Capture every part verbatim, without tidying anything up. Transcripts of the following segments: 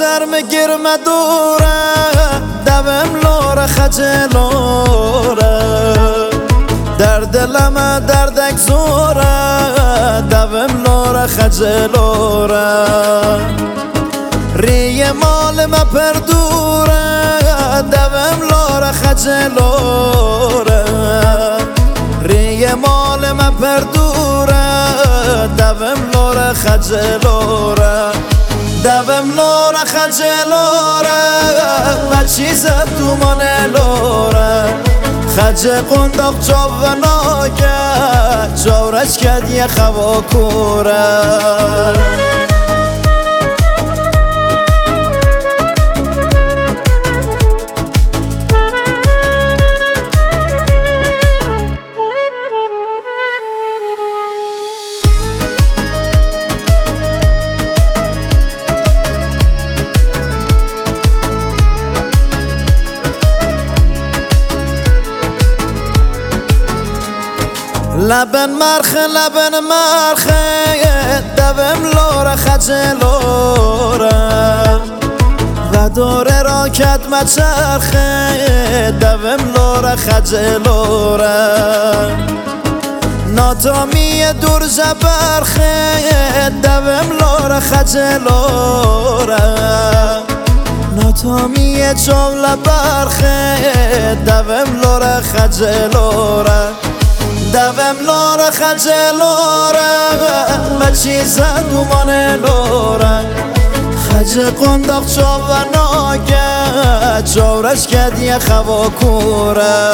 سرم گرم دوره دوم لوره خجلوره در دلم دردک زوره دوم لوره خجلوره ری مال ما پردوره دوم لوره خجلوره ری مال ما پردوره دوم لوره خجلوره دوم لوره خجلوره و چیز تو من لوره خج قنداق جواناگه جورش کد یه خوا کوره لبن مرخ لبن مرخ دوم لوره خجلوره و دوره راکت مچرخه دوم لوره خجلوره ناتامی دور زبرخه دوم لوره خجلوره ناتامی جمله برخه دوم لوره خجلوره دوم لوره خجلوره و چیز دومان لوره خج قنداق جواناگه جورش کد یه خوا کوره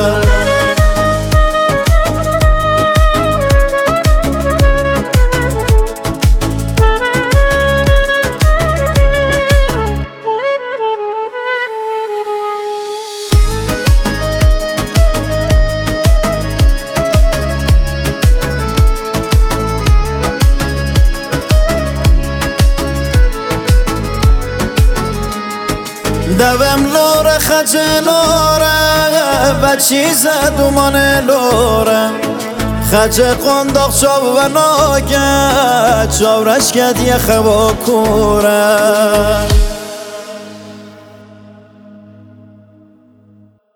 دوم لوره خجلوره و چیز دومان لوره خج قنداق جواناگه جورش کد یه خوا کوره